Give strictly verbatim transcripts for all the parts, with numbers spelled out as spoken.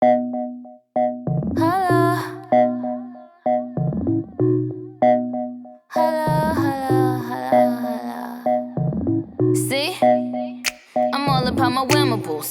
Hello. Hello, hello, hello, hello. See, I'm all about my whammables.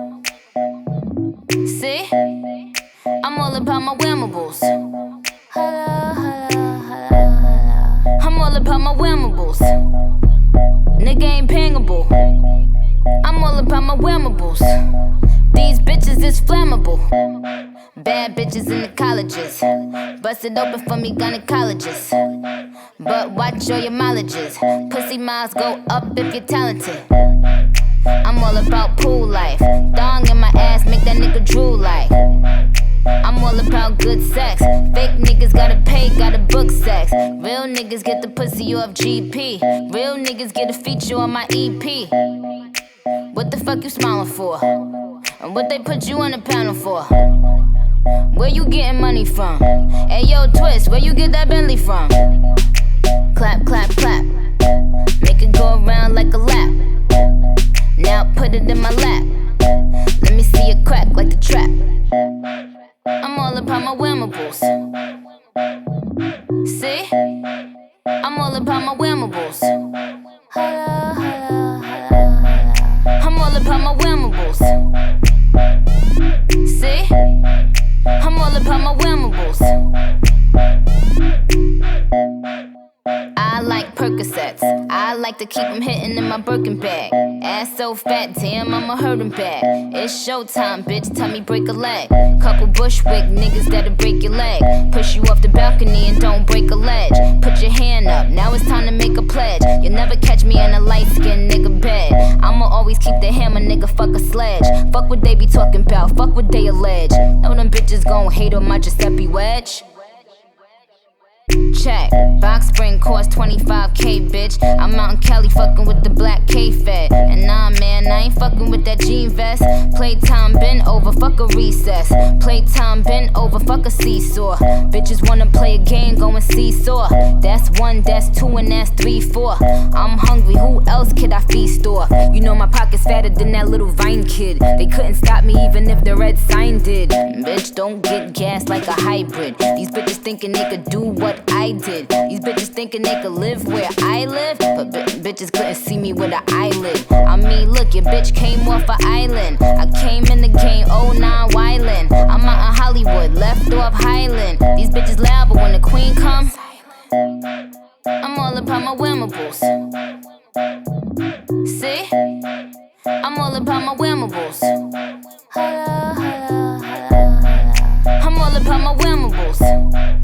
See, I'm all about my whammables. Hello, hello, hello, hello. I'm all about my whammables. Nigga ain't pingable. I'm all about my whammables. These bitches is flammable. Bad bitches in the colleges. Bust it open for me gynecologists. But watch all your mileages. Pussy miles go up if you're talented. I'm all about pool life. Dong in my ass make that nigga drool like. I'm all about good sex. Fake niggas gotta pay, gotta book sex. Real niggas get the pussy off G P. Real niggas get a feature on my E P. What the fuck you smiling for? And what they put you on the panel for? Where you getting money from? Hey yo, Twist, where you get that Bentley from? Clap, clap, clap. Make it go around like a lap. Now put it in my lap. Let me see it crack like the trap. I'm all about my whammables. See? I'm all about my whammables. Hello, hello, hello, hello. I'm all about my whammables. See? I'm all about my whammables. I like Percocets. I like to keep them hitting in my Birkin bag. Ass so fat, damn, I'ma hurt him bad. It's showtime, bitch, tell me break a leg. Couple Bushwick niggas that'll break your leg. Push you off the balcony and don't break a ledge. Put your hand up, now it's time to make a pledge. You'll never catch me in a light-skinned nigga bed. I'ma always keep the hammer, nigga, fuck a sledge. Fuck what they be talking about, fuck what they allege. Know them bitches gon' hate on my Giuseppe wedge. Check, box spring cost twenty-five K, bitch. I'm out in Cali fucking with the black K-Fed. And nah, man, I ain't fucking with that jean vest. Playtime been over, fuck a recess. Playtime been over, fuck a seesaw. Bitches wanna play a game, go and seesaw. That's one, that's two, and that's three, four. I'm hungry, who else could I feast on? You know my pocket's fatter than that little Vine kid. They couldn't stop me even if the red sign did. Bitch, don't get gas like a hybrid. These bitches thinking they could do what I did. These bitches thinking they could live where I live, but b bitches couldn't see me with an eyelid. I mean, look, your bitch came off an island. I came in the game, oh nine wildin'. I'm out in Hollywood, left off Highland. These bitches loud, but when the queen come, I'm all about my whammables. See? I'm all about my whammables. Hello, hello, hello, hello. I'm all about my whammables.